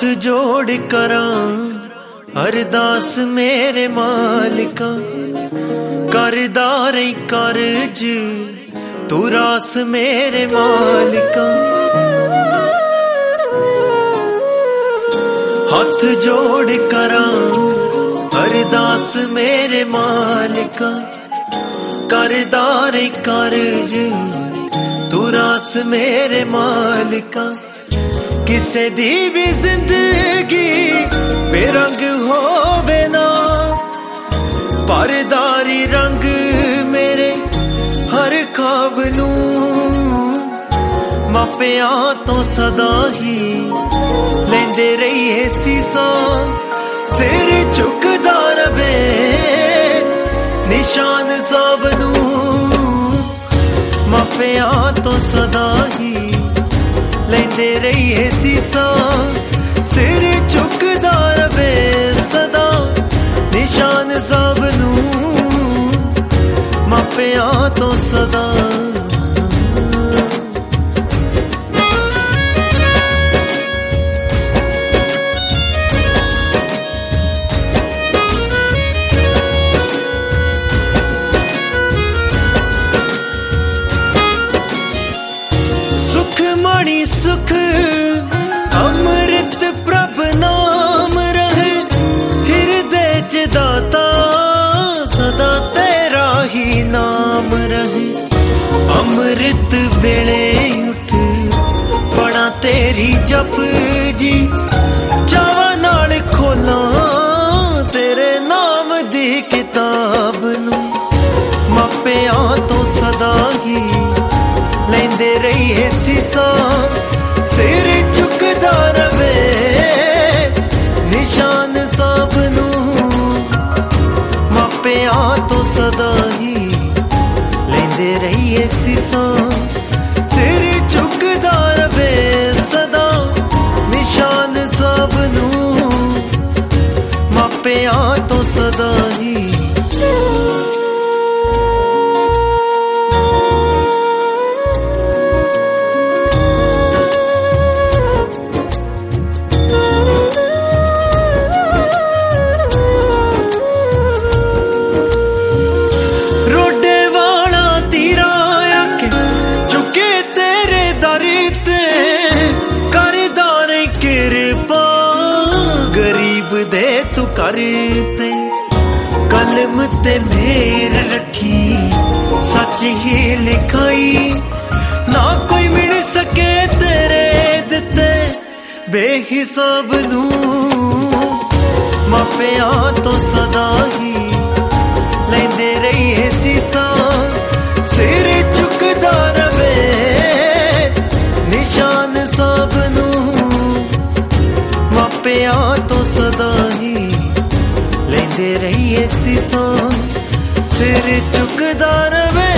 हथ जोड़ करां अरदास मेरे मालिका, करदार करज तू रास मेरे मालिका। हथ जोड़ करां अरदास मेरे मालिका, करदार करज तू रास मेरे मालिका। किसे दी भी जिंदगी बेरंग होवे ना, परदारी रंग मेरे हर ख्वाब नू। मापिया तो सदा ही लेंदे रहिए सीसा, सिर झुकदा रवे निशान सब नू। मापिया तो सदा ही लेंदे रहिए सीसा, सिर झुकदा रवे सदा निशान सब नू। मापिया तो सदा सुख मणि सुख अमृत प्रभ नाम रहे, हृदय च दाता सदा तेरा ही नाम रहे। अमृत वेले उठ पढ़ा तेरी जप जी, चावा नाल खोला तेरे नाम दी किताब नू। मापिया तो सदा ही लेंदे रहिए सीसा, सिर झुकदा रवे निशान सब नू। मापिया तो सदा ही लेंदे रहिए सीसा, सिर झुकदा रवे सदा निशान सब नू। मापिया तो सदा ही दे तू करते। कलम ते मेर रखी सच ही लिखाई, ना कोई मिल सके तेरे दिते बेहिसाब नू। मापिया तो सदा ही लेंदे रहिए सीसा, सिर झुकदा रवे निशान सब नू। मापिया तो सदा ही लेंदे रहिए सीसा, सिर झुकदा रवे